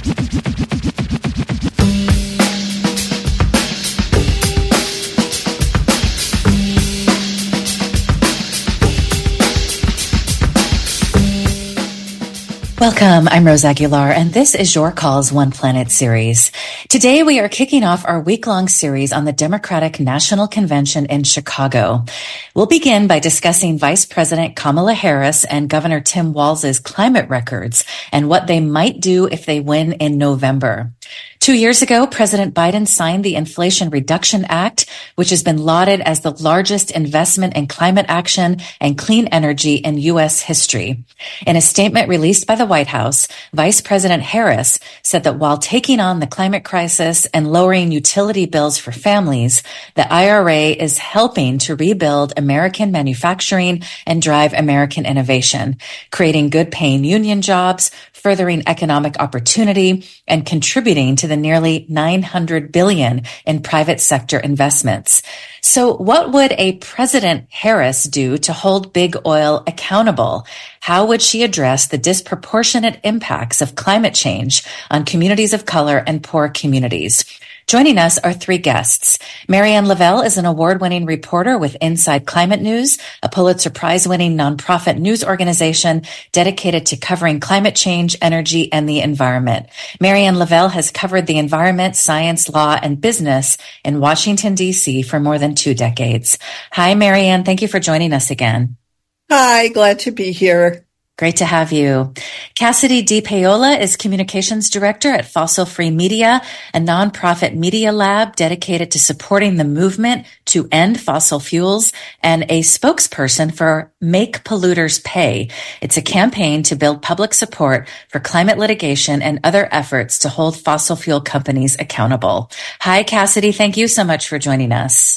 Welcome, I'm Rose Aguilar, and this is Your Calls One Planet series. Today we are kicking off our week-long series on the Democratic National Convention in Chicago. We'll begin by discussing Vice President Kamala Harris and Governor Tim Walz's climate records and what they might do if they win in November. 2 years ago, President Biden signed the Inflation Reduction Act, which has been lauded as the largest investment in climate action and clean energy in U.S. history. In a statement released by the White House, Vice President Harris said that while taking on the climate crisis and lowering utility bills for families, the IRA is helping to rebuild American manufacturing and drive American innovation, creating good-paying union jobs, furthering economic opportunity, and contributing to the nearly $900 billion in private sector investments. So what would a President Harris do to hold big oil accountable? How would she address the disproportionate impacts of climate change on communities of color and poor communities? Joining us are three guests. Marianne Lavelle is an award-winning reporter with Inside Climate News, a Pulitzer Prize-winning nonprofit news organization dedicated to covering climate change, energy, and the environment. Marianne Lavelle has covered the environment, science, law, and business in Washington, D.C. for more than 2 decades. Hi, Marianne. Thank you for joining us again. Hi, glad to be here. Great to have you. Cassidy DePaola is Communications Director at Fossil Free Media, a nonprofit media lab dedicated to supporting the movement to end fossil fuels, and a spokesperson for Make Polluters Pay. It's a campaign to build public support for climate litigation and other efforts to hold fossil fuel companies accountable. Hi, Cassidy. Thank you so much for joining us.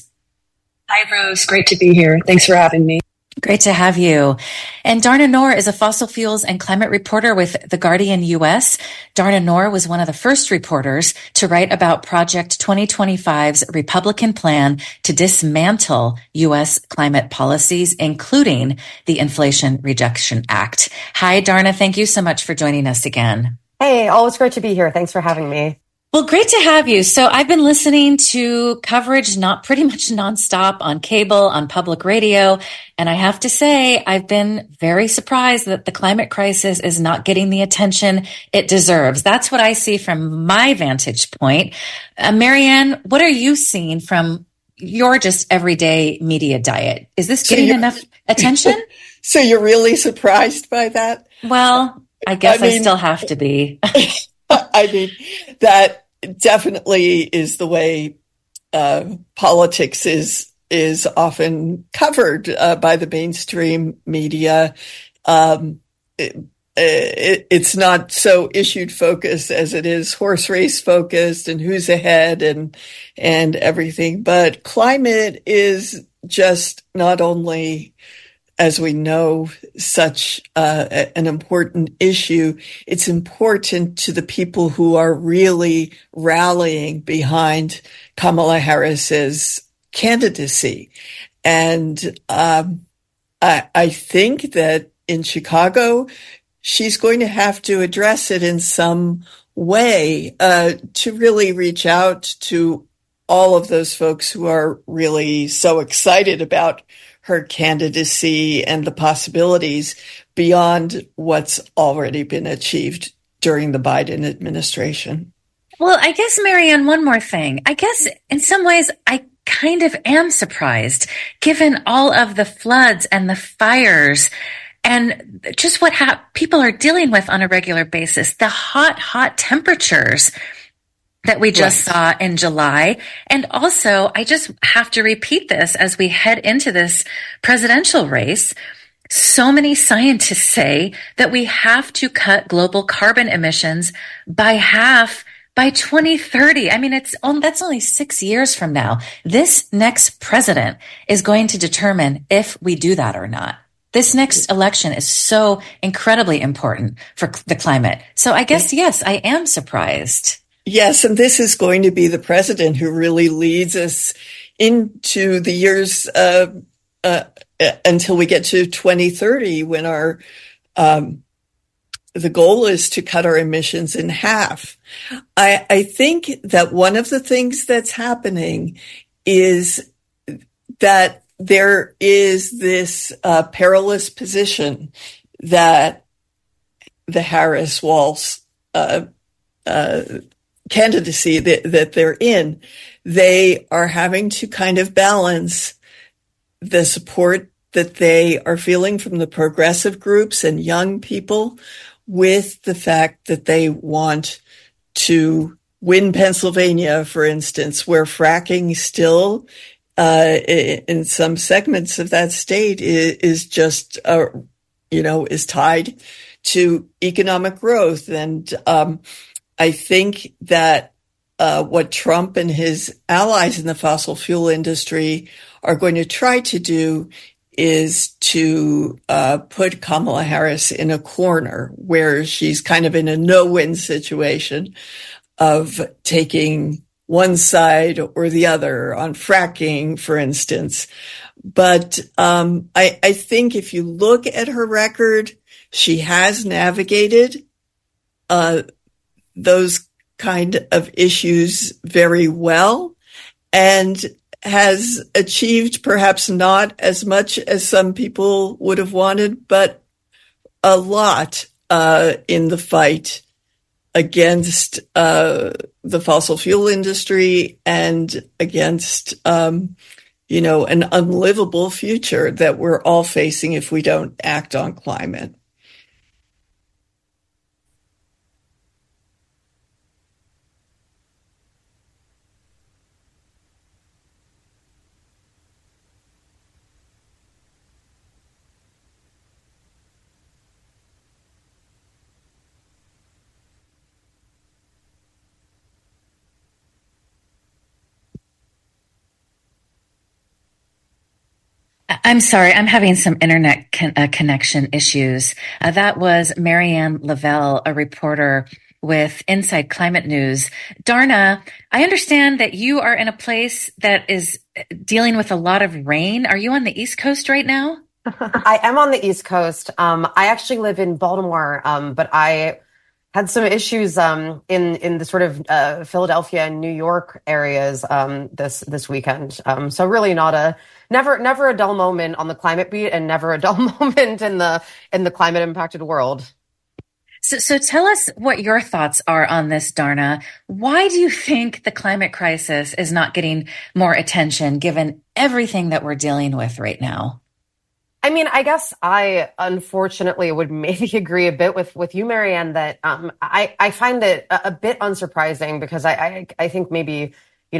Hi, Rose. Great to be here. Thanks for having me. Great to have you. And Darna Noor is a fossil fuels and climate reporter with The Guardian US. Darna Noor was one of the first reporters to write about Project 2025's Republican plan to dismantle U.S. climate policies, including the Inflation Reduction Act. Hi, Darna. Thank you so much for joining us again. Hey, always great to be here. Thanks for having me. Well, great to have you. So I've been listening to coverage pretty much nonstop on cable, on public radio. And I have to say, I've been very surprised that the climate crisis is not getting the attention it deserves. That's what I see from my vantage point. Marianne, what are you seeing from your just everyday media diet? Is this getting enough attention? So you're really surprised by that? Well, I guess I still have to be. I mean, that definitely is the way politics is often covered by the mainstream media. It's not so issue focused as it is horse race focused and who's ahead and everything. But climate is just not only, as we know, such an important issue. It's important to the people who are really rallying behind Kamala Harris's candidacy. And I think that in Chicago, she's going to have to address it in some way to really reach out to all of those folks who are really so excited about her candidacy and the possibilities beyond what's already been achieved during the Biden administration. Well, I guess, Marianne, one more thing. I guess in some ways, I kind of am surprised, given all of the floods and the fires and just what people are dealing with on a regular basis, the hot temperatures that we just saw in July. And also, I just have to repeat this as we head into this presidential race. So many scientists say that we have to cut global carbon emissions by half by 2030. I mean, that's only 6 years from now. This next president is going to determine if we do that or not. This next election is so incredibly important for the climate. So I guess, yes, I am surprised. Yes, and this is going to be the president who really leads us into the years until we get to 2030, when the goal is to cut our emissions in half. I think that one of the things that's happening is that there is this perilous position that the Harris-Walz candidacy that they're in. They are having to kind of balance the support that they are feeling from the progressive groups and young people with the fact that they want to win Pennsylvania, for instance, where fracking still in some segments of that state is just, is tied to economic growth. And I think that what Trump and his allies in the fossil fuel industry are going to try to do is to put Kamala Harris in a corner where she's kind of in a no-win situation of taking one side or the other on fracking, for instance. But I think if you look at her record, she has navigated those kind of issues very well and has achieved perhaps not as much as some people would have wanted, but a lot in the fight against the fossil fuel industry and against, an unlivable future that we're all facing if we don't act on climate. I'm sorry, I'm having some internet connection issues. That was Marianne Lavelle, a reporter with Inside Climate News. Darna, I understand that you are in a place that is dealing with a lot of rain. Are you on the East Coast right now? I am on the East Coast. I actually live in Baltimore, but I had some issues in the sort of Philadelphia and New York areas this weekend. So really never a dull moment on the climate beat and never a dull moment in the climate impacted world. So tell us what your thoughts are on this, Darna. Why do you think the climate crisis is not getting more attention given everything that we're dealing with right now? I mean, I guess I unfortunately would maybe agree a bit with you, Marianne, that I find it a bit unsurprising because I think maybe,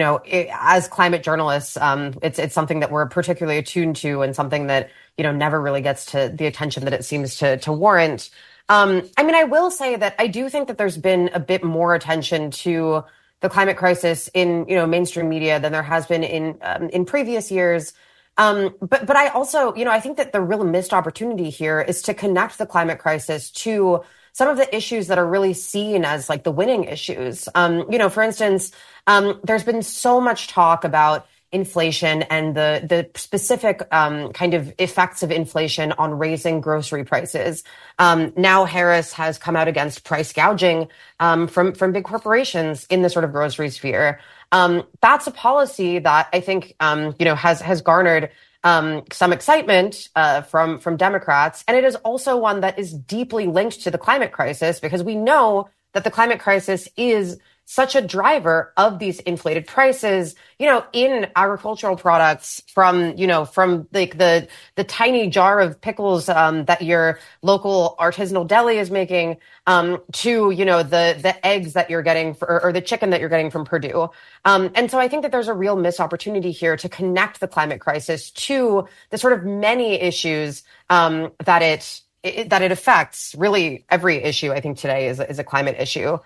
as climate journalists, it's something that we're particularly attuned to and something that, never really gets to the attention that it seems to warrant. I mean, I will say that I do think that there's been a bit more attention to the climate crisis in, mainstream media than there has been in previous years. But I also, I think that the real missed opportunity here is to connect the climate crisis to some of the issues that are really seen as like the winning issues. For instance, there's been so much talk about inflation and the specific kind of effects of inflation on raising grocery prices. Now Harris has come out against price gouging from big corporations in the sort of grocery sphere. That's a policy that I think has garnered some excitement from Democrats, and it is also one that is deeply linked to the climate crisis because we know that the climate crisis is such a driver of these inflated prices, in agricultural products from like the tiny jar of pickles that your local artisanal deli is making to, the eggs that you're getting or the chicken that you're getting from Purdue. And so I think that there's a real missed opportunity here to connect the climate crisis to the sort of many issues that it affects. Really every issue I think today is a climate issue.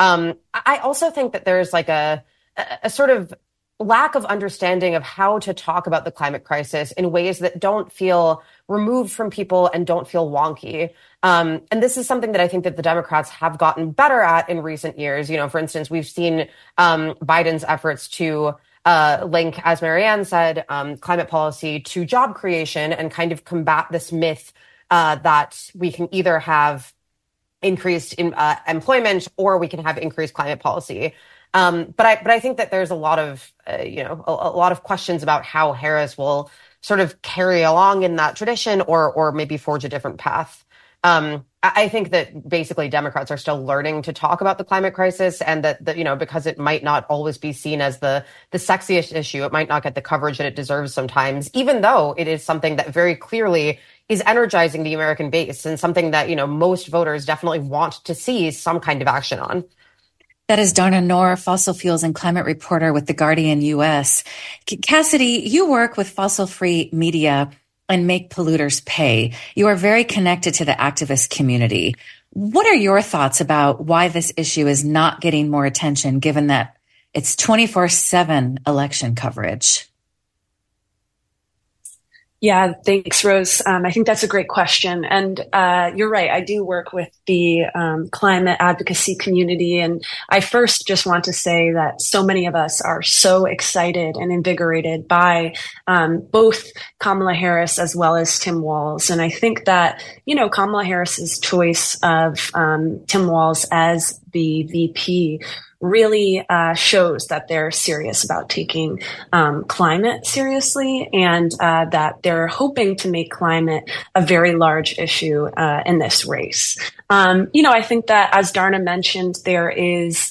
I also think that there's like a sort of lack of understanding of how to talk about the climate crisis in ways that don't feel removed from people and don't feel wonky. And this is something that I think that the Democrats have gotten better at in recent years. For instance, we've seen Biden's efforts to link, as Marianne said, climate policy to job creation and kind of combat this myth that we can either have increased employment, or we can have increased climate policy. But I think that there's a lot of a lot of questions about how Harris will sort of carry along in that tradition, or maybe forge a different path. I think that basically Democrats are still learning to talk about the climate crisis, and that because it might not always be seen as the sexiest issue, it might not get the coverage that it deserves sometimes, even though it is something that very clearly is energizing the American base and something that, most voters definitely want to see some kind of action on. That is Darna Noor, fossil fuels and climate reporter with The Guardian U.S. Cassidy, you work with fossil-free media and Make Polluters Pay. You are very connected to the activist community. What are your thoughts about why this issue is not getting more attention, given that it's 24/7 election coverage? Yeah, thanks, Rose. I think that's a great question. And you're right. I do work with the climate advocacy community. And I first just want to say that so many of us are so excited and invigorated by both Kamala Harris as well as Tim Walz. And I think that, Kamala Harris's choice of Tim Walz as the VP really shows that they're serious about taking climate seriously, and that they're hoping to make climate a very large issue in this race. I think that, as Darna mentioned, there is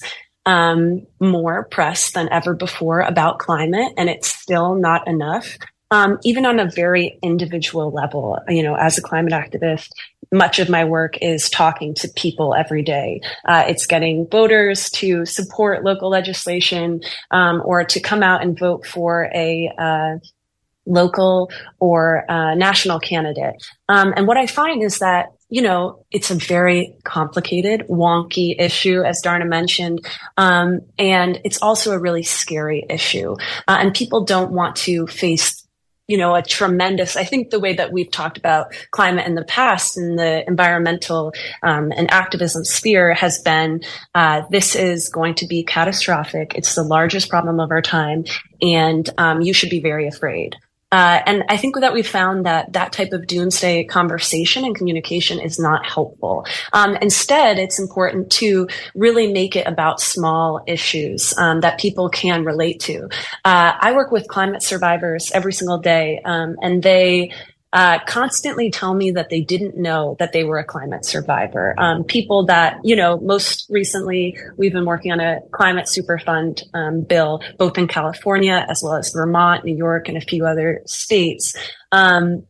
more press than ever before about climate, and it's still not enough. Even on a very individual level, as a climate activist, much of my work is talking to people every day. It's getting voters to support local legislation, or to come out and vote for a local or national candidate. And what I find is that, it's a very complicated, wonky issue, as Darna mentioned. And it's also a really scary issue. And people don't want to face a tremendous, I think the way that we've talked about climate in the past in the environmental and activism sphere has been, this is going to be catastrophic. It's the largest problem of our time, and you should be very afraid. And I think that we found that type of doomsday conversation and communication is not helpful. Instead, it's important to really make it about small issues that people can relate to. I work with climate survivors every single day, and they constantly tell me that they didn't know that they were a climate survivor. People that, most recently we've been working on a climate superfund bill, both in California as well as Vermont, New York, and a few other states. And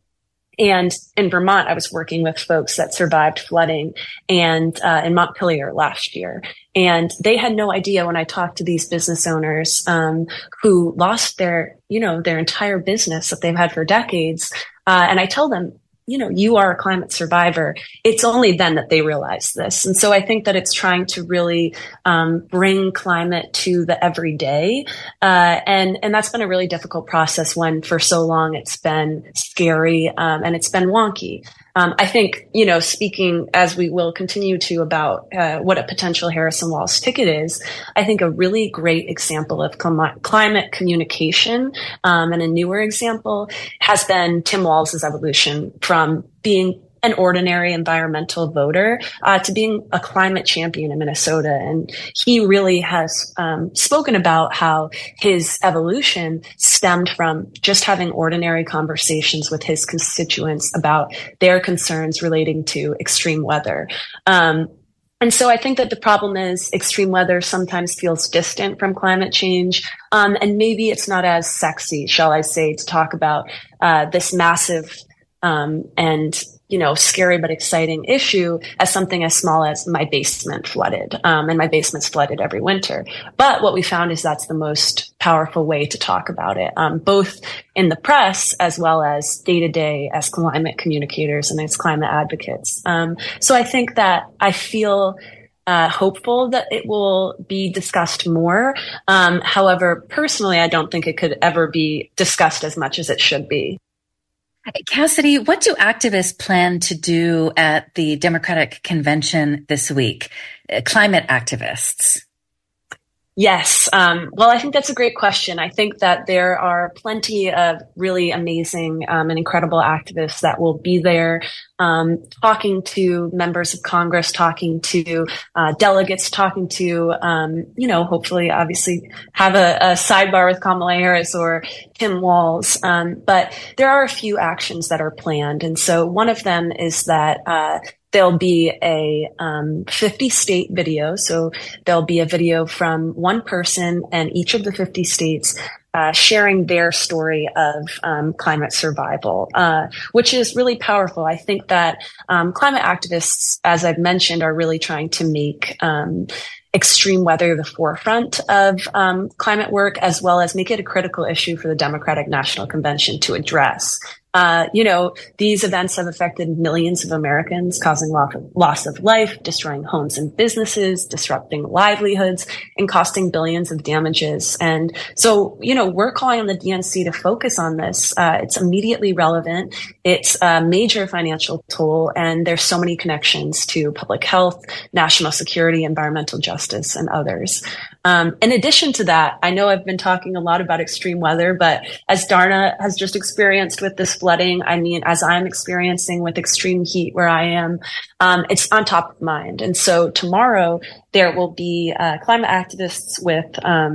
in Vermont, I was working with folks that survived flooding and in Montpelier last year. And they had no idea when I talked to these business owners who lost their entire business that they've had for decades. And I tell them, you are a climate survivor. It's only then that they realize this. And so I think that it's trying to really bring climate to the everyday. And that's been a really difficult process when for so long it's been scary and it's been wonky. I think, speaking as we will continue to about what a potential Harris and Walz ticket is, I think a really great example of climate communication and a newer example has been Tim Walz's evolution from being an ordinary environmental voter to being a climate champion in Minnesota. And he really has spoken about how his evolution stemmed from just having ordinary conversations with his constituents about their concerns relating to extreme weather. And so I think that the problem is extreme weather sometimes feels distant from climate change. And maybe it's not as sexy, shall I say, to talk about this massive and scary but exciting issue as something as small as my basement flooded. And my basement's flooded every winter. But what we found is that's the most powerful way to talk about it, both in the press as well as day to day as climate communicators and as climate advocates. So I think that I feel hopeful that it will be discussed more. However, personally, I don't think it could ever be discussed as much as it should be. Cassidy, what do activists plan to do at the Democratic convention this week? Climate activists. Yes. Well, I think that's a great question. I think that there are plenty of really amazing and incredible activists that will be there talking to members of Congress, talking to delegates, talking to, hopefully, obviously, have a sidebar with Kamala Harris or Tim Walz. But there are a few actions that are planned. And so one of them is that there'll be a 50-state video. So there'll be a video from one person and each of the 50 states sharing their story of climate survival, which is really powerful. I think that climate activists, as I've mentioned, are really trying to make extreme weather the forefront of climate work, as well as make it a critical issue for the Democratic National Convention to address. These events have affected millions of Americans, causing loss of life, destroying homes and businesses, disrupting livelihoods, and costing billions of damages. And so, we're calling on the DNC to focus on this. It's immediately relevant. It's a major financial toll, and there's so many connections to public health, national security, environmental justice, and others. In addition to that, I know I've been talking a lot about extreme weather, but as Darna has just experienced with this flooding, as I'm experiencing with extreme heat where I am, it's on top of mind. And so tomorrow there will be climate activists with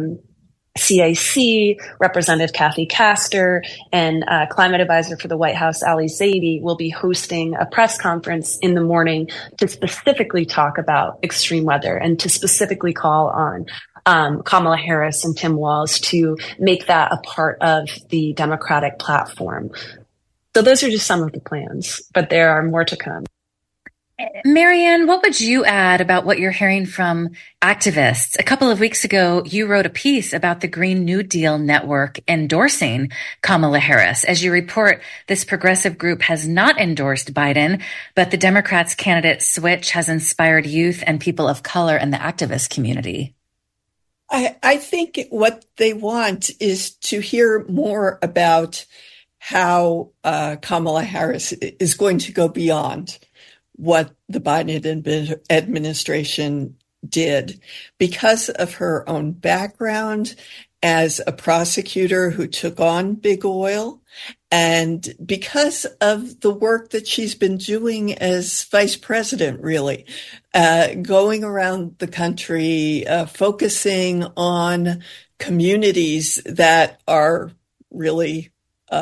CAC, Representative Kathy Castor, and climate advisor for the White House, Ali Zaidi, will be hosting a press conference in the morning to specifically talk about extreme weather and to specifically call on Kamala Harris and Tim Walz to make that a part of the Democratic platform. So those are just some of the plans, but there are more to come. Marianne, what would you add about what you're hearing from activists? A couple of weeks ago, you wrote a piece about the Green New Deal Network endorsing Kamala Harris. As you report, this progressive group has not endorsed Biden, but the Democrats' candidate switch has inspired youth and people of color in the activist community. I think what they want is to hear more about how Kamala Harris is going to go beyond what the Biden administration did because of her own background as a prosecutor who took on big oil and because of the work that she's been doing as vice president, really, going around the country, focusing on communities that are really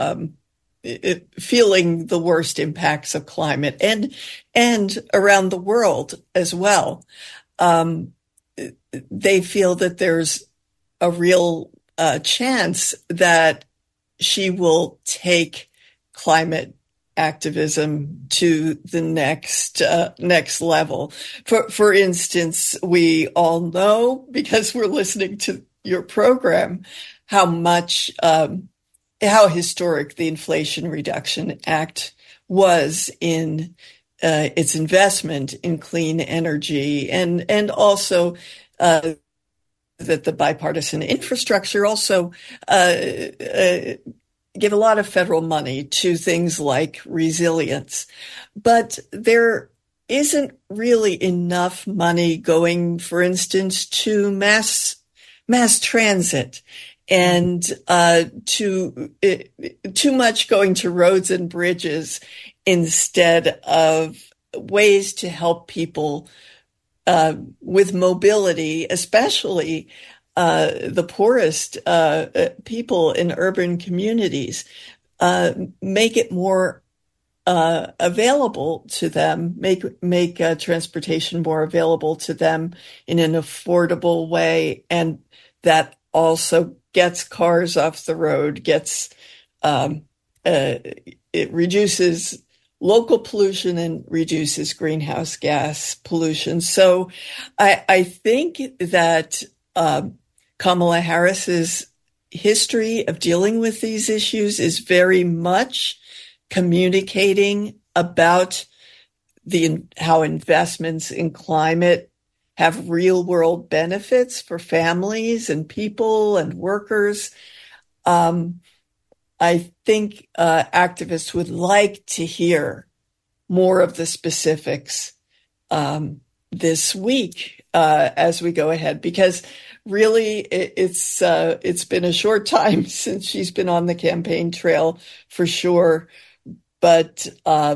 feeling the worst impacts of climate and around the world as well. They feel that there's a real chance that she will take climate activism to the next level. For instance, we all know, because we're listening to your program, how historic the Inflation Reduction Act was in its investment in clean energy and also that the bipartisan infrastructure also give a lot of federal money to things like resilience. But there isn't really enough money going, for instance, to mass transit and too much going to roads and bridges instead of ways to help people with mobility, especially the poorest people in urban communities, make it more available to them, make transportation more available to them in an affordable way, and that also gets cars off the road, it reduces local pollution and reduces greenhouse gas pollution. So I think that Kamala Harris's history of dealing with these issues is very much communicating about how investments in climate have real world benefits for families and people and workers. I think activists would like to hear more of the specifics this week as we go ahead, because really it's been a short time since she's been on the campaign trail for sure. But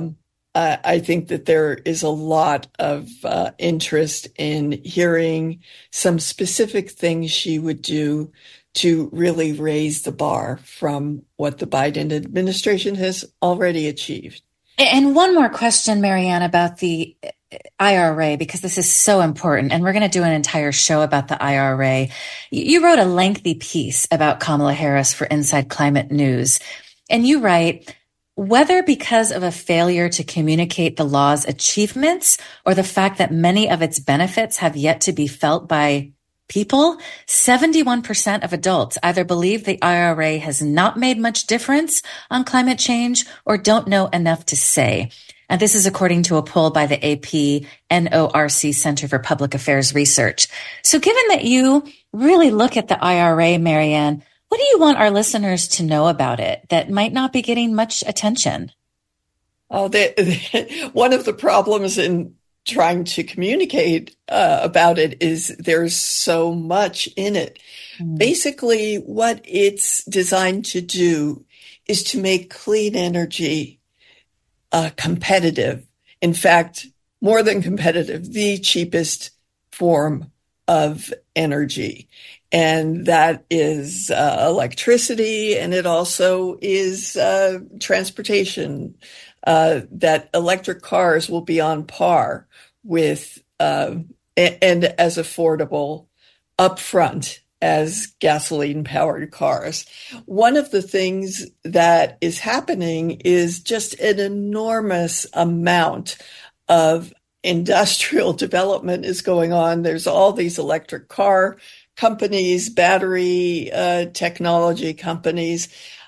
I think that there is a lot of interest in hearing some specific things she would do to really raise the bar from what the Biden administration has already achieved. And one more question, Marianne, about the IRA, because this is so important. And we're going to do an entire show about the IRA. You wrote a lengthy piece about Kamala Harris for Inside Climate News. And you write, whether because of a failure to communicate the law's achievements or the fact that many of its benefits have yet to be felt by people, 71% of adults either believe the IRA has not made much difference on climate change or don't know enough to say. And this is according to a poll by the AP NORC Center for Public Affairs Research. So given that you really look at the IRA, Marianne, what do you want our listeners to know about it that might not be getting much attention? Oh, one of the problems in trying to communicate about it is there's so much in it. Basically, what it's designed to do is to make clean energy competitive. In fact, more than competitive, the cheapest form of energy. And that is electricity, and it also is transportation. That electric cars will be on par with and as affordable upfront as gasoline-powered cars. One of the things that is happening is just an enormous amount of industrial development is going on. There's all these electric car companies, battery technology companies.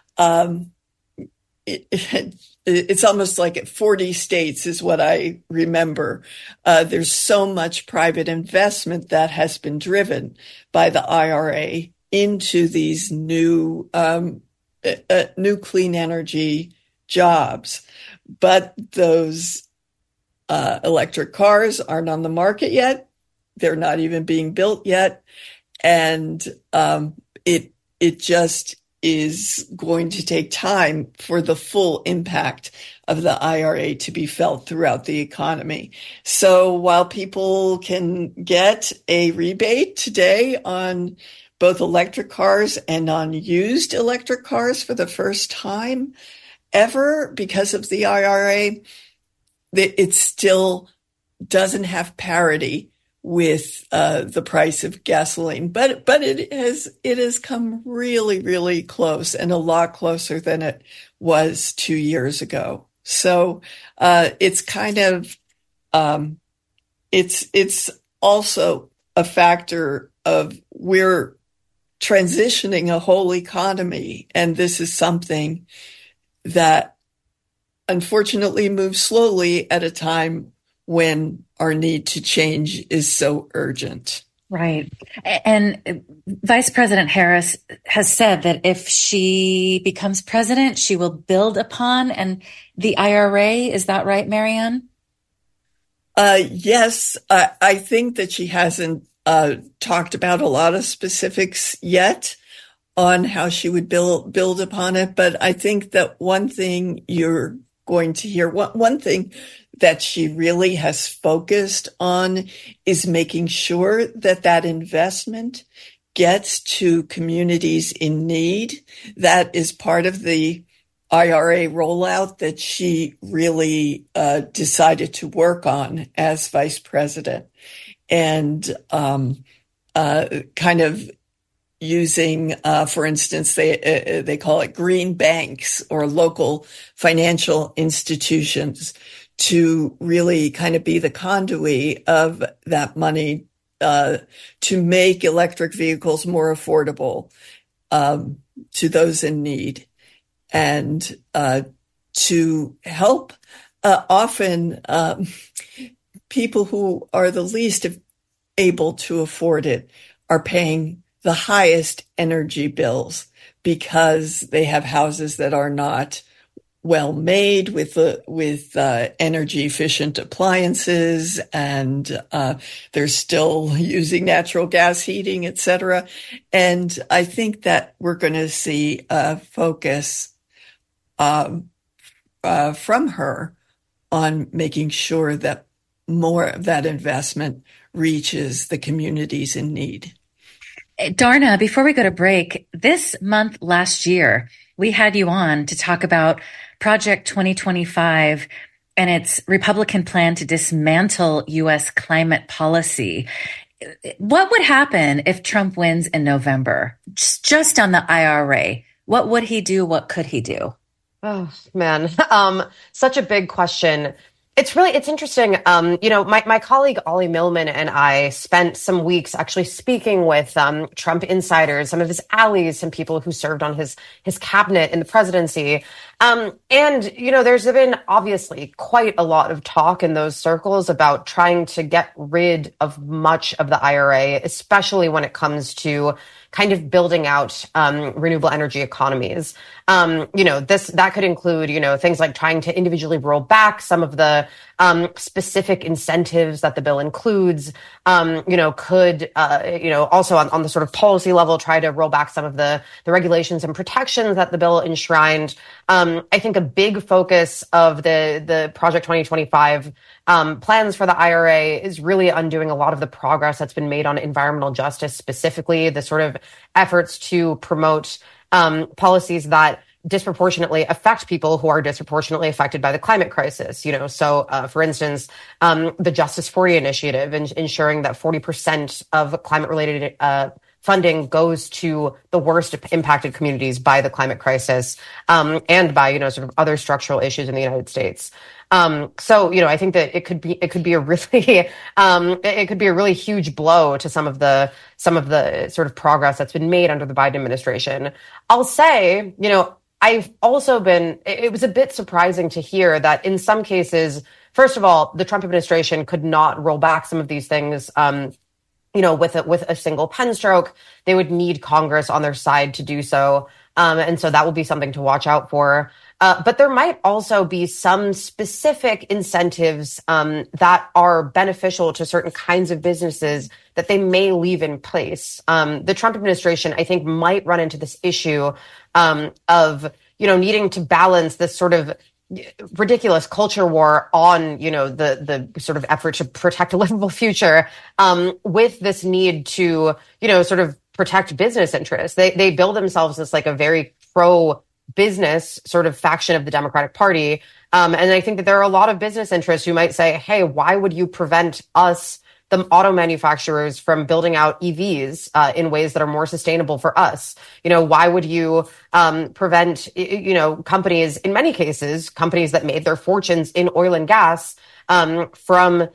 It's almost like at 40 states is what I remember. There's so much private investment that has been driven by the IRA into these new clean energy jobs. But those electric cars aren't on the market yet. They're not even being built yet. And it just is going to take time for the full impact of the IRA to be felt throughout the economy. So while people can get a rebate today on both electric cars and on used electric cars for the first time ever because of the IRA, it still doesn't have parity with the price of gasoline, but it has come really, really close, and a lot closer than it was 2 years ago. So it's kind of it's also a factor of we're transitioning a whole economy, and this is something that unfortunately moves slowly at a time when our need to change is so urgent. Right. And Vice President Harris has said that if she becomes president, she will build upon and the IRA. Is that right, Marianne? Yes. I think that she hasn't talked about a lot of specifics yet on how she would build upon it. But I think that one thing you're going to hear, one thing that she really has focused on is making sure that that investment gets to communities in need. That is part of the IRA rollout that she really decided to work on as vice president, and kind of using, for instance, they call it green banks or local financial institutions to really kind of be the conduit of that money to make electric vehicles more affordable to those in need, and to help often people who are the least able to afford it are paying the highest energy bills because they have houses that are not well made with energy efficient appliances, and they're still using natural gas heating, etc. And I think that we're going to see a focus from her on making sure that more of that investment reaches the communities in need. Darna, before we go to break, this month last year, we had you on to talk about Project 2025 and its Republican plan to dismantle U.S. climate policy. What would happen if Trump wins in November? Just on the IRA, what would he do? What could he do? Oh, man. Such a big question. It's interesting. My colleague Ollie Millman and I spent some weeks actually speaking with Trump insiders, some of his allies, some people who served on his cabinet in the presidency. There's been obviously quite a lot of talk in those circles about trying to get rid of much of the IRA, especially when it comes to kind of building out renewable energy economies. That could include, things like trying to individually roll back some of the specific incentives that the bill includes. Could also on the sort of policy level try to roll back some of the regulations and protections that the bill enshrined. I think a big focus of the Project 2025 plans for the IRA is really undoing a lot of the progress that's been made on environmental justice, specifically the sort of efforts to promote policies that disproportionately affect people who are disproportionately affected by the climate crisis. For instance, the Justice 40 initiative, ensuring that 40% of climate-related funding goes to the worst impacted communities by the climate crisis, and by, sort of other structural issues in the United States. I think that it could be a really huge blow to some of the sort of progress that's been made under the Biden administration. I'll say, it was a bit surprising to hear that in some cases, first of all, the Trump administration could not roll back some of these things, with a single pen stroke. They would need Congress on their side to do so. And so that will be something to watch out for. But there might also be some specific incentives that are beneficial to certain kinds of businesses that they may leave in place. The Trump administration, I think, might run into this issue of needing to balance this sort of ridiculous culture war on, the sort of effort to protect a livable future, with this need to, sort of protect business interests. They bill themselves as like a very pro-business sort of faction of the Democratic Party. And I think that there are a lot of business interests who might say, hey, why would you prevent us, the auto manufacturers, from building out EVs in ways that are more sustainable for us? Why would you prevent, companies, in many cases, companies that made their fortunes in oil and gas, from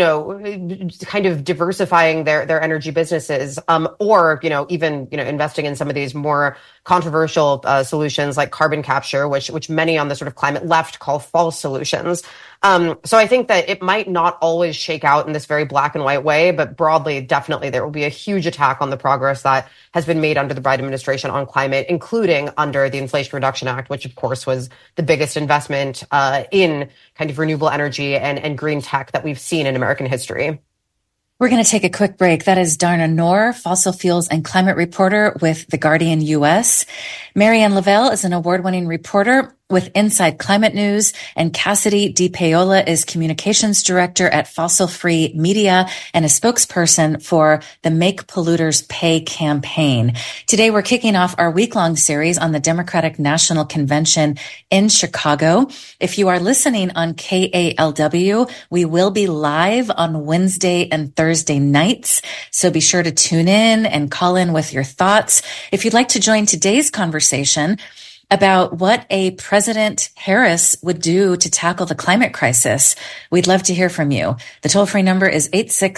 kind of diversifying their energy businesses, or, even, investing in some of these more controversial solutions like carbon capture, which many on the sort of climate left call false solutions. So I think that it might not always shake out in this very black and white way, but broadly, definitely there will be a huge attack on the progress that has been made under the Biden administration on climate, including under the Inflation Reduction Act, which of course was the biggest investment in kind of renewable energy and green tech that we've seen in American history. We're going to take a quick break. That is Darna Noor, fossil fuels and climate reporter with The Guardian U.S. Marianne Lavelle is an award-winning reporter with Inside Climate News, and Cassidy DePaola is communications director at Fossil Free Media and a spokesperson for the Make Polluters Pay campaign. Today, we're kicking off our week-long series on the Democratic National Convention in Chicago. If you are listening on KALW, we will be live on Wednesday and Thursday nights, so be sure to tune in and call in with your thoughts. If you'd like to join today's conversation about what a President Harris would do to tackle the climate crisis, we'd love to hear from you. The toll-free number is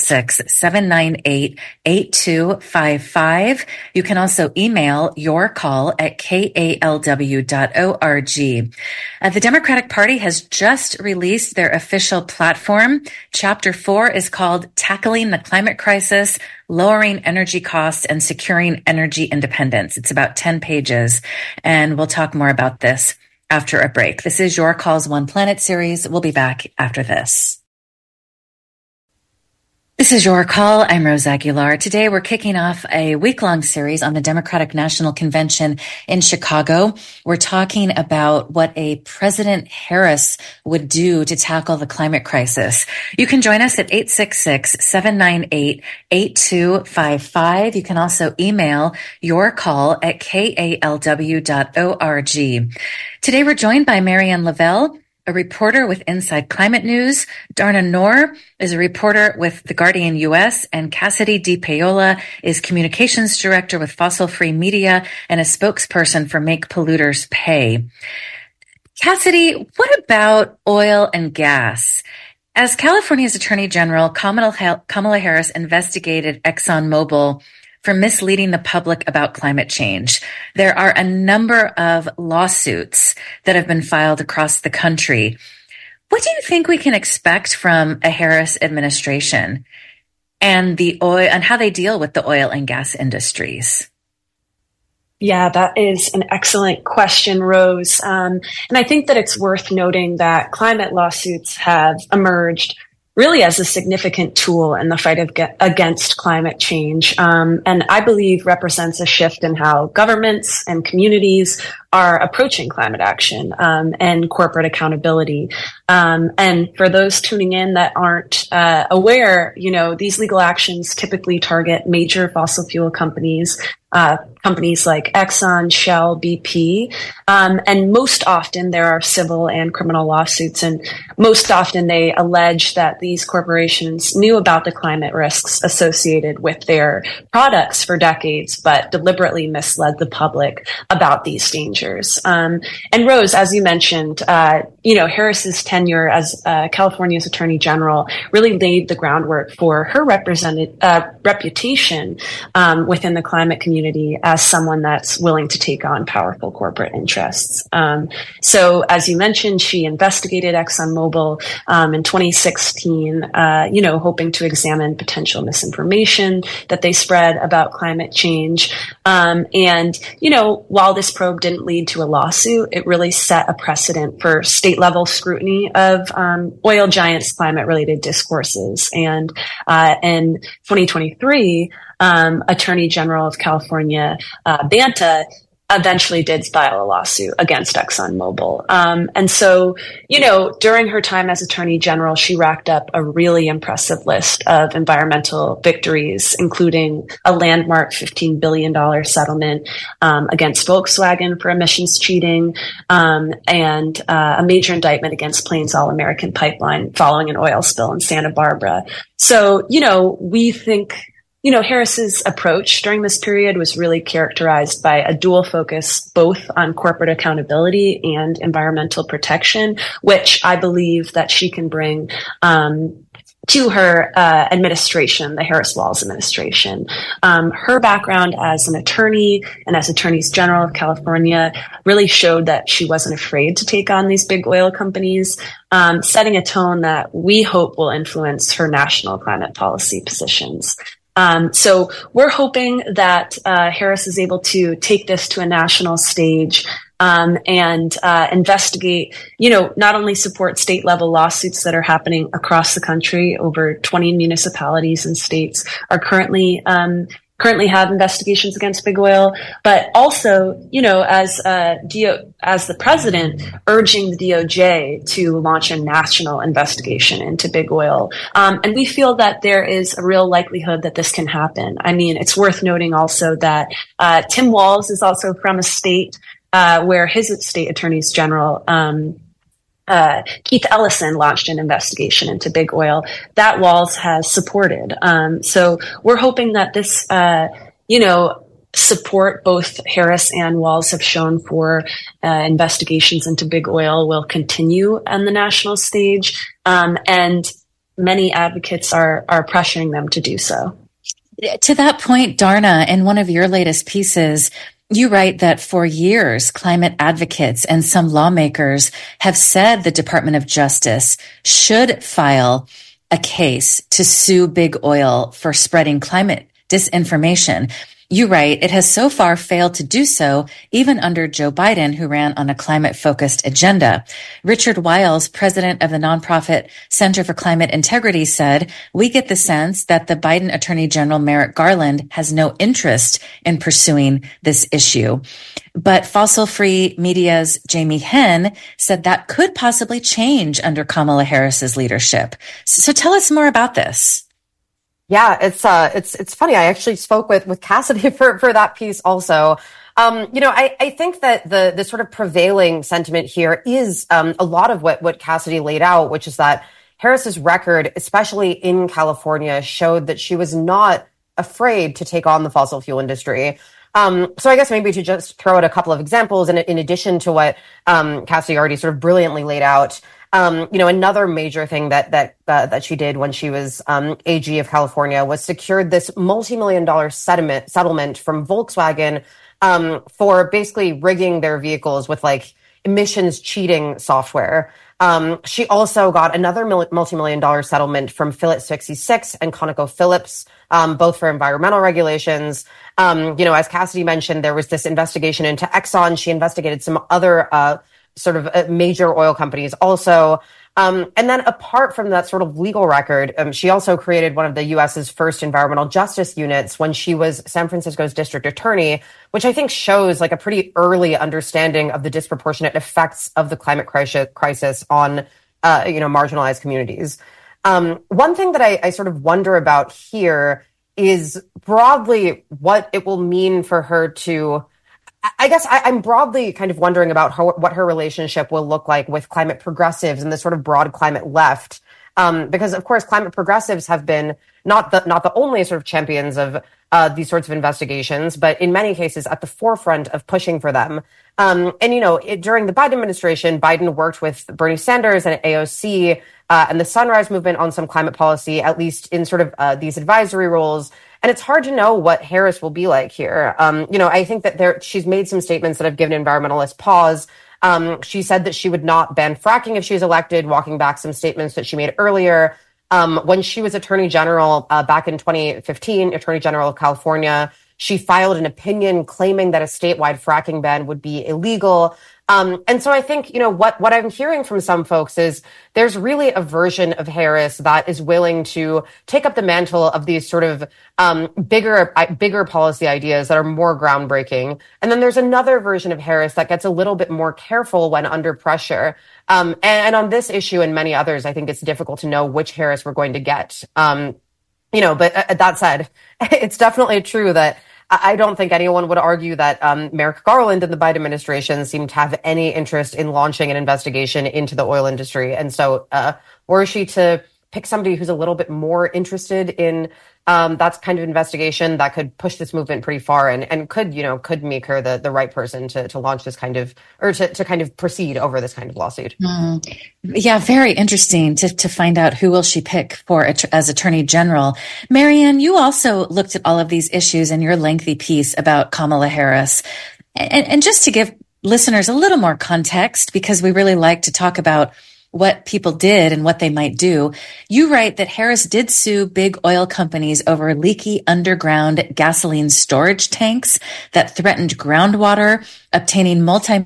866-798-8255. You can also email your call at kalw.org. The Democratic Party has just released their official platform. Chapter 4 is called Tackling the Climate Crisis, Lowering Energy Costs and Securing Energy Independence. It's about 10 pages, and we'll talk more about this after a break. This is Your Calls One Planet series. We'll be back after this. This is Your Call. I'm Rose Aguilar. Today we're kicking off a week-long series on the Democratic National Convention in Chicago. We're talking about what a President Harris would do to tackle the climate crisis. You can join us at 866-798-8255. You can also email your call at kalw.org. Today we're joined by Marianne Lavelle, a reporter with Inside Climate News. Darna Noor is a reporter with The Guardian US, and Cassidy DePaola is communications director with Fossil Free Media and a spokesperson for Make Polluters Pay. Cassidy, what about oil and gas? As California's Attorney General, Kamala Harris investigated ExxonMobil for misleading the public about climate change. There are a number of lawsuits that have been filed across the country. What do you think we can expect from a Harris administration and the oil and how they deal with the oil and gas industries? Yeah, that is an excellent question, Rose. And I think that it's worth noting that climate lawsuits have emerged really as a significant tool in the fight against climate change. And I believe represents a shift in how governments and communities are approaching climate action and corporate accountability. And for those tuning in that aren't aware, these legal actions typically target major fossil fuel companies, companies like Exxon, Shell, BP. And most often there are civil and criminal lawsuits. And most often they allege that these corporations knew about the climate risks associated with their products for decades, but deliberately misled the public about these dangers. And Rose, as you mentioned, Harris's tenure as California's Attorney General really laid the groundwork for her reputation within the climate community as someone that's willing to take on powerful corporate interests. So, as you mentioned, she investigated ExxonMobil in 2016, hoping to examine potential misinformation that they spread about climate change. While this probe didn't lead to a lawsuit, it really set a precedent for state-level scrutiny of oil giants' climate-related discourses. And in 2023, Attorney General of California, Banta, eventually did file a lawsuit against ExxonMobil. And so, during her time as Attorney General, she racked up a really impressive list of environmental victories, including a landmark $15 billion settlement against Volkswagen for emissions cheating, and a major indictment against Plains All American Pipeline following an oil spill in Santa Barbara. So, we think Harris's approach during this period was really characterized by a dual focus, both on corporate accountability and environmental protection, which I believe that she can bring to her administration, the Harris-Walz administration. Her background as an attorney and as Attorneys General of California really showed that she wasn't afraid to take on these big oil companies, setting a tone that we hope will influence her national climate policy positions. So we're hoping that Harris is able to take this to a national stage and investigate, not only support state level lawsuits that are happening across the country. Over 20 municipalities and states are currently have investigations against big oil, but also, as the president urging the DOJ to launch a national investigation into big oil. And we feel that there is a real likelihood that this can happen. I mean, it's worth noting also that Tim Walz is also from a state where his state attorneys general, Keith Ellison, launched an investigation into big oil that Walz has supported. So we're hoping that this, support both Harris and Walz have shown for investigations into big oil will continue on the national stage. And many advocates are pressuring them to do so. To that point, Darna, in one of your latest pieces, you write that for years, climate advocates and some lawmakers have said the Department of Justice should file a case to sue big oil for spreading climate disinformation. You write, it has so far failed to do so, even under Joe Biden, who ran on a climate-focused agenda. Richard Wiles, president of the nonprofit Center for Climate Integrity, said, we get the sense that the Biden Attorney General Merrick Garland has no interest in pursuing this issue. But Fossil Free Media's Jamie Henn said that could possibly change under Kamala Harris's leadership. So tell us more about this. Yeah, it's funny. I actually spoke with Cassidy for that piece also. I think that the sort of prevailing sentiment here is a lot of what Cassidy laid out, which is that Harris's record, especially in California, showed that she was not afraid to take on the fossil fuel industry. So I guess maybe to just throw out a couple of examples, and in addition to what Cassidy already sort of brilliantly laid out. Another major thing that she did when she was AG of California was secured this multi-million-dollar settlement from Volkswagen for basically rigging their vehicles with like emissions cheating software. She also got another multi-million-dollar settlement from Phillips 66 and ConocoPhillips, both for environmental regulations. As Cassidy mentioned, there was this investigation into Exxon. She investigated some other major oil companies also. And then apart from that sort of legal record, she also created one of the U.S.'s first environmental justice units when she was San Francisco's district attorney, which I think shows like a pretty early understanding of the disproportionate effects of the climate crisis on, marginalized communities. One thing that I sort of wonder about here is broadly what it will mean for her to, I guess I'm broadly kind of wondering about what her relationship will look like with climate progressives and the sort of broad climate left. Because of course, climate progressives have been not the only sort of champions of these sorts of investigations, but in many cases at the forefront of pushing for them. During the Biden administration, Biden worked with Bernie Sanders and AOC and the Sunrise Movement on some climate policy, at least in sort of these advisory roles. And it's hard to know what Harris will be like here. I think that she's made some statements that have given environmentalists pause. She said that she would not ban fracking if she was elected, walking back some statements that she made earlier. When she was Attorney General back in 2015, Attorney General of California, she filed an opinion claiming that a statewide fracking ban would be illegal. And so I think, what I'm hearing from some folks is there's really a version of Harris that is willing to take up the mantle of these sort of bigger policy ideas that are more groundbreaking. And then there's another version of Harris that gets a little bit more careful when under pressure. And on this issue and many others, I think it's difficult to know which Harris we're going to get. But that said, it's definitely true that I don't think anyone would argue that Merrick Garland and the Biden administration seem to have any interest in launching an investigation into the oil industry. And so were she to pick somebody who's a little bit more interested in that kind of investigation, that could push this movement pretty far and could make her the right person to launch this kind of, or to kind of proceed over this kind of lawsuit. Yeah, very interesting to find out who will she pick as Attorney General. Marianne, you also looked at all of these issues in your lengthy piece about Kamala Harris. And just to give listeners a little more context, because we really like to talk about what people did and what they might do. You write that Harris did sue big oil companies over leaky underground gasoline storage tanks that threatened groundwater, obtaining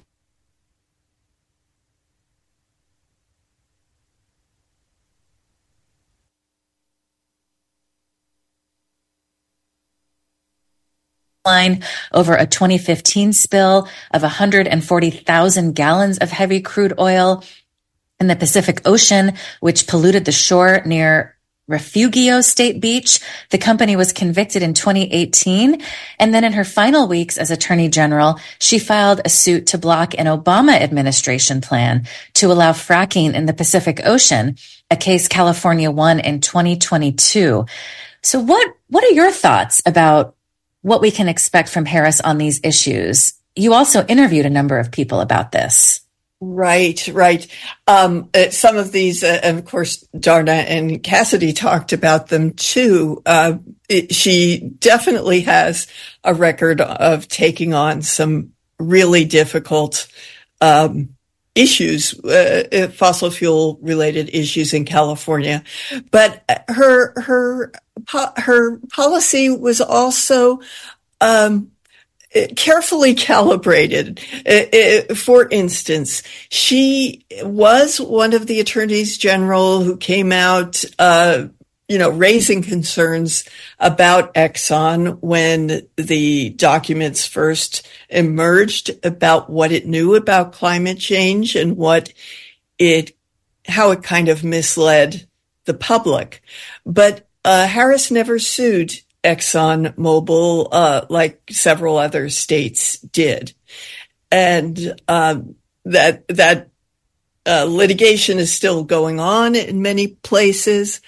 line over a 2015 spill of 140,000 gallons of heavy crude oil in the Pacific Ocean, which polluted the shore near Refugio State Beach. The company was convicted in 2018. And then in her final weeks as Attorney General, she filed a suit to block an Obama administration plan to allow fracking in the Pacific Ocean, a case California won in 2022. So what are your thoughts about what we can expect from Harris on these issues? You also interviewed a number of people about this. Right. Some of these, and of course, Darna and Cassidy talked about them too. She definitely has a record of taking on some really difficult issues, fossil fuel related issues in California. But her policy was also carefully calibrated. For instance, she was one of the attorneys general who came out, raising concerns about Exxon when the documents first emerged about what it knew about climate change and how it kind of misled the public. But Harris never sued ExxonMobil like several other states did. And that litigation is still going on in many places.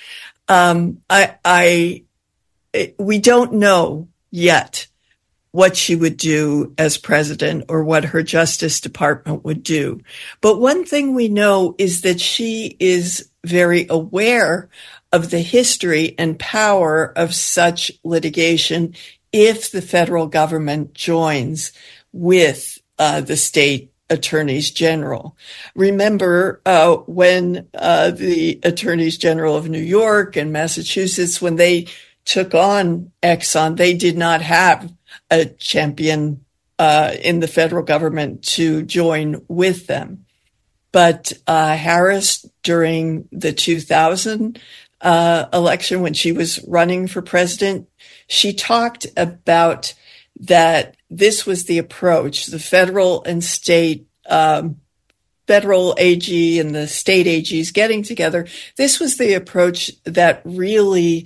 We don't know yet what she would do as president or what her Justice Department would do. But one thing we know is that she is very aware of the history and power of such litigation if the federal government joins with the state attorneys general. Remember when the attorneys general of New York and Massachusetts, when they took on Exxon, they did not have a champion in the federal government to join with them. But Harris, during the 2000 election, when she was running for president, she talked about that this was the approach, the federal and state, federal AG and the state AGs getting together. This was the approach that really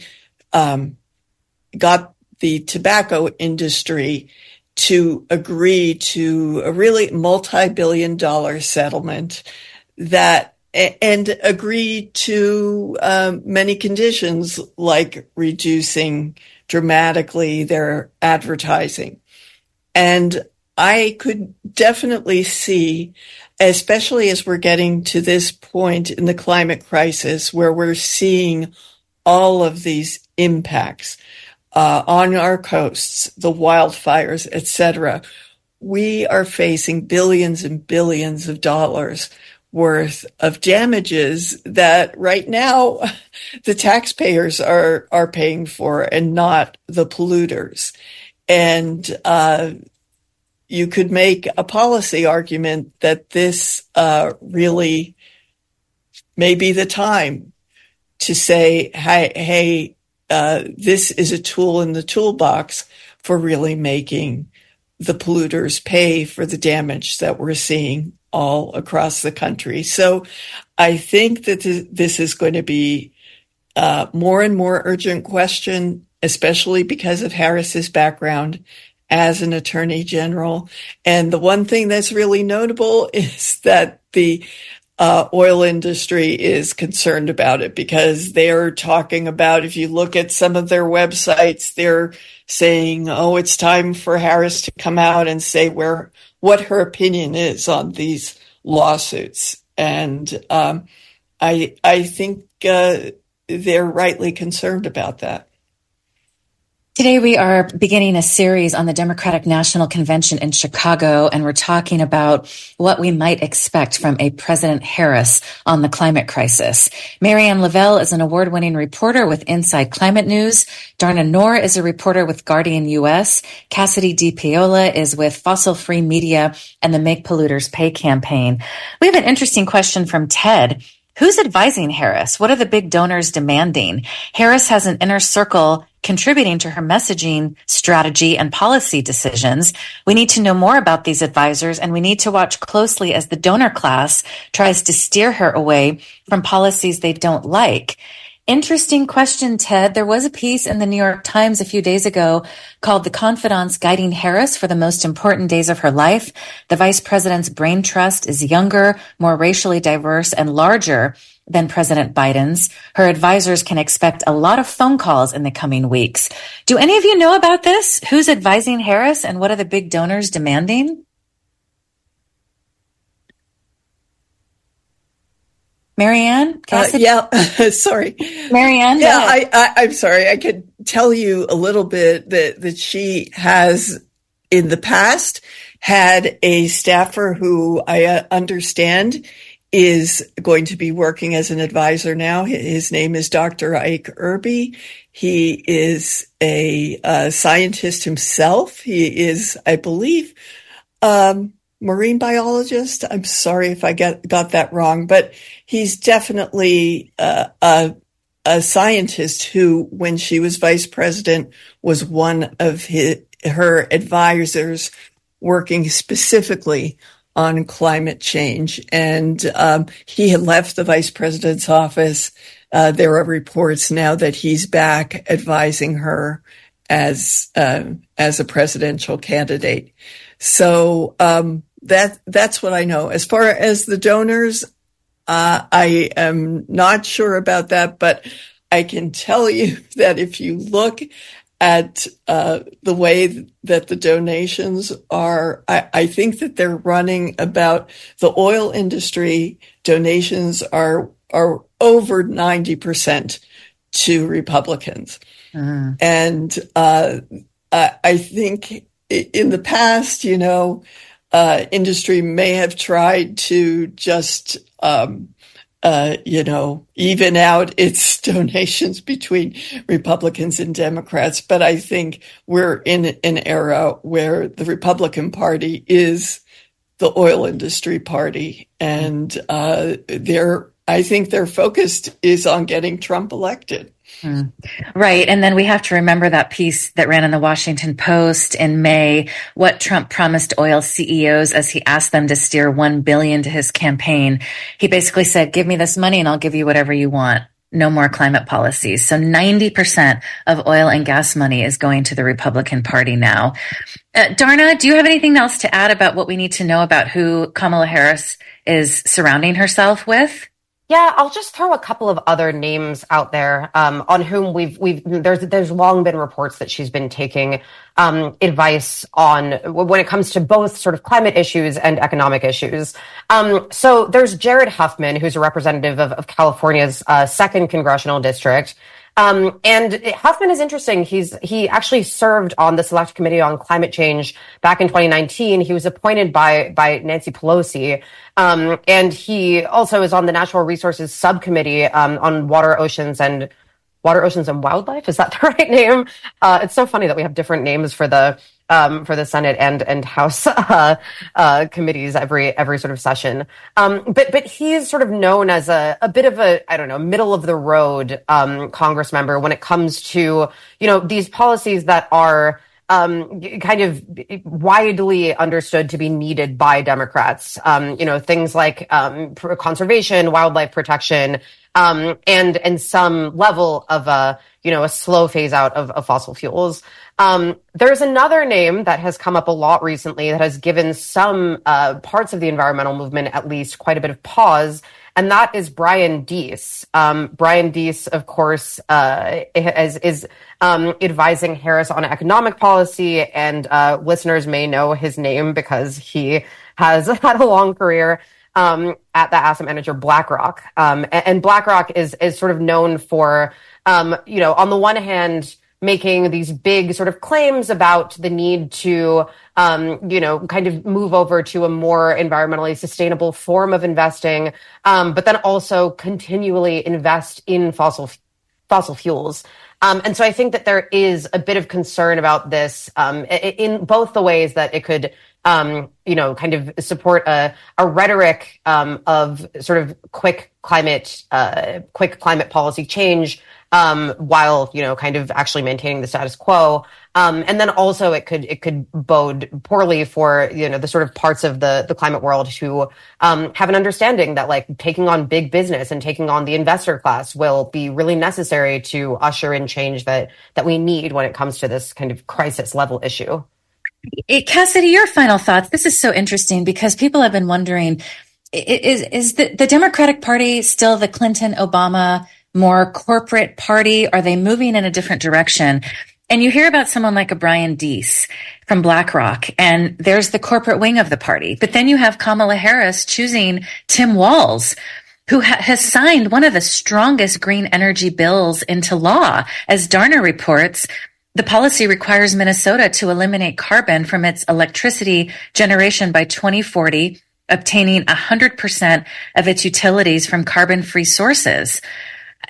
got the tobacco industry to agree to a really multi-billion-dollar settlement and agree to many conditions like reducing dramatically their advertising. And I could definitely see, especially as we're getting to this point in the climate crisis where we're seeing all of these impacts on our coasts, the wildfires, etc., we are facing billions and billions of dollars worth of damages that right now the taxpayers are paying for and not the polluters. And you could make a policy argument that this really may be the time to say, hey, this is a tool in the toolbox for really making the polluters pay for the damage that we're seeing all across the country. So I think that this is going to be more and more urgent question, especially because of Harris's background as an attorney general. And the one thing that's really notable is that the oil industry is concerned about it because they're talking about, if you look at some of their websites, they're saying, oh, it's time for Harris to come out and say what her opinion is on these lawsuits. And I think they're rightly concerned about that. Today we are beginning a series on the Democratic National Convention in Chicago, and we're talking about what we might expect from a President Harris on the climate crisis. Marianne Lavelle is an award-winning reporter with Inside Climate News. Darna Noor is a reporter with Guardian US. Cassidy DiPiola is with Fossil Free Media and the Make Polluters Pay campaign. We have an interesting question from Ted. Who's advising Harris? What are the big donors demanding? Harris has an inner circle contributing to her messaging, strategy, and policy decisions. We need to know more about these advisors, and we need to watch closely as the donor class tries to steer her away from policies they don't like. Interesting question, Ted. There was a piece in the New York Times a few days ago called "The Confidants Guiding Harris for the Most Important Days of Her Life." The vice president's brain trust is younger, more racially diverse, and larger than President Biden's. Her advisors can expect a lot of phone calls in the coming weeks. Do any of you know about this? Who's advising Harris, and what are the big donors demanding? Marianne? Sorry. Marianne? Yeah, I'm sorry. I could tell you a little bit that she has, in the past, had a staffer who I understand is going to be working as an advisor now. His name is Dr. Ike Irby. He is a scientist himself. He is, I believe, marine biologist. I'm sorry if I got that wrong, but he's definitely a scientist who, when she was vice president, was one of her advisors working specifically on climate change. And he had left the vice president's office. There are reports now that he's back advising her as a presidential candidate. So that's what I know. As far as the donors, I am not sure about that, but I can tell you that if you look at the way that the donations are, I think that they're running about, the oil industry donations are over 90% to Republicans. Mm-hmm. And I think in the past, industry may have tried to just even out its donations between Republicans and Democrats. But I think we're in an era where the Republican Party is the oil industry party. And I think their focus is on getting Trump elected. Right. And then we have to remember that piece that ran in the Washington Post in May, what Trump promised oil CEOs as he asked them to steer $1 billion to his campaign. He basically said, give me this money and I'll give you whatever you want. No more climate policies. So 90% of oil and gas money is going to the Republican Party now. Darna, do you have anything else to add about what we need to know about who Kamala Harris is surrounding herself with? Yeah, I'll just throw a couple of other names out there on whom there's long been reports that she's been taking advice on when it comes to both sort of climate issues and economic issues. So there's Jared Huffman, who's a representative of California's 2nd congressional district. And Huffman is interesting. He actually served on the Select Committee on Climate Change back in 2019. He was appointed by Nancy Pelosi. And he also is on the Natural Resources Subcommittee, on water, oceans, and wildlife. Is that the right name? It's so funny that we have different names for the Senate and House committees every sort of session. But he's sort of known as a bit of a, I don't know, middle of the road Congress member when it comes to, these policies that are kind of widely understood to be needed by Democrats. Things like conservation, wildlife protection, and some level of a slow phase out of fossil fuels. There's another name that has come up a lot recently that has given some parts of the environmental movement at least quite a bit of pause, and that is Brian Deese. Brian Deese, of course, is advising Harris on economic policy, and listeners may know his name because he has had a long career at the asset manager BlackRock. And BlackRock is sort of known for, on the one hand, making these big sort of claims about the need to, kind of move over to a more environmentally sustainable form of investing, but then also continually invest in fossil fuels. And so I think that there is a bit of concern about this in both the ways that it could, kind of support a rhetoric of sort of quick climate policy change, while, kind of actually maintaining the status quo. And then also it could bode poorly for, the sort of parts of the climate world who have an understanding that like taking on big business and taking on the investor class will be really necessary to usher in change that we need when it comes to this kind of crisis level issue. Cassidy, your final thoughts. This is so interesting because people have been wondering, is the Democratic Party still the Clinton-Obama more corporate party? Are they moving in a different direction? And you hear about someone like a Brian Deese from BlackRock, and there's the corporate wing of the party. But then you have Kamala Harris choosing Tim Walz, who has signed one of the strongest green energy bills into law. As Darna reports, the policy requires Minnesota to eliminate carbon from its electricity generation by 2040, obtaining 100% of its utilities from carbon-free sources.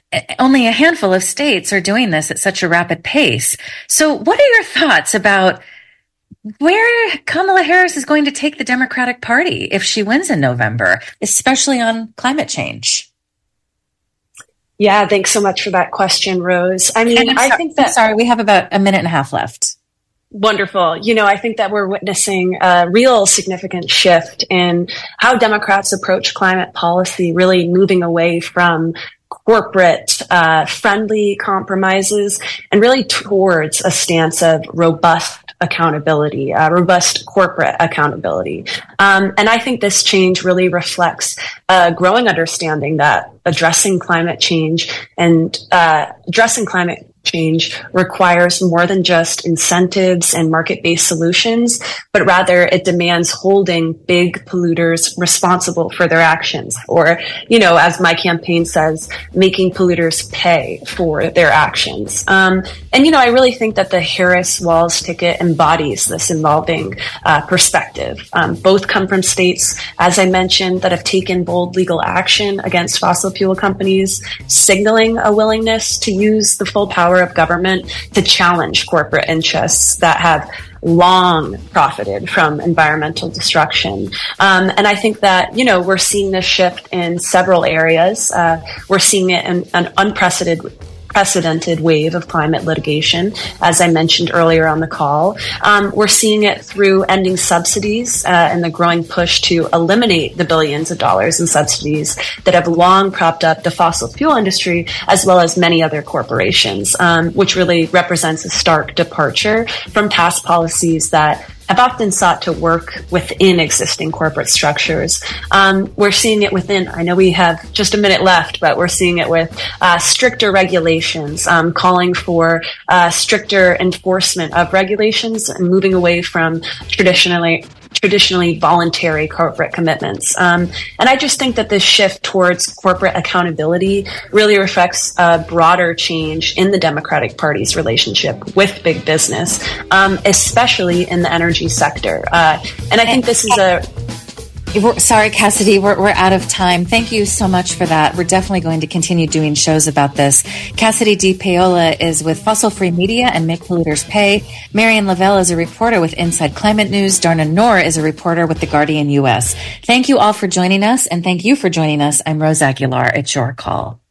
only a handful of states are doing this at such a rapid pace. So what are your thoughts about where Kamala Harris is going to take the Democratic Party if she wins in November, especially on climate change? Yeah, thanks so much for that question, Rose. I mean, Sorry, we have about a minute and a half left. Wonderful. I think that we're witnessing a real significant shift in how Democrats approach climate policy, really moving away from corporate friendly compromises and really towards a stance of robust accountability, robust corporate accountability. And I think this change really reflects a growing understanding that addressing climate change requires more than just incentives and market-based solutions, but rather it demands holding big polluters responsible for their actions. Or, as my campaign says, making polluters pay for their actions. I really think that the Harris-Walz ticket embodies this evolving perspective. Both come from states, as I mentioned, that have taken bold legal action against fossil fuel companies, signaling a willingness to use the full power of government to challenge corporate interests that have long profited from environmental destruction. And I think that, we're seeing this shift in several areas. We're seeing it in an unprecedented wave of climate litigation, as I mentioned earlier on the call. We're seeing it through ending subsidies and the growing push to eliminate the billions of dollars in subsidies that have long propped up the fossil fuel industry, as well as many other corporations, which really represents a stark departure from past policies that have often sought to work within existing corporate structures. We're seeing it within, I know we have just a minute left, but we're seeing it with stricter regulations, calling for stricter enforcement of regulations and moving away from traditionally voluntary corporate commitments. And I just think that this shift towards corporate accountability really reflects a broader change in the Democratic Party's relationship with big business, especially in the energy sector. And I think this is Sorry, Cassidy, we're out of time. Thank you so much for that. We're definitely going to continue doing shows about this. Cassidy Di Paola is with Fossil Free Media and Make Polluters Pay. Marianne Lavelle is a reporter with Inside Climate News. Darna Noor is a reporter with The Guardian US. Thank you all for joining us, and thank you for joining us. I'm Rose Aguilar. It's your call.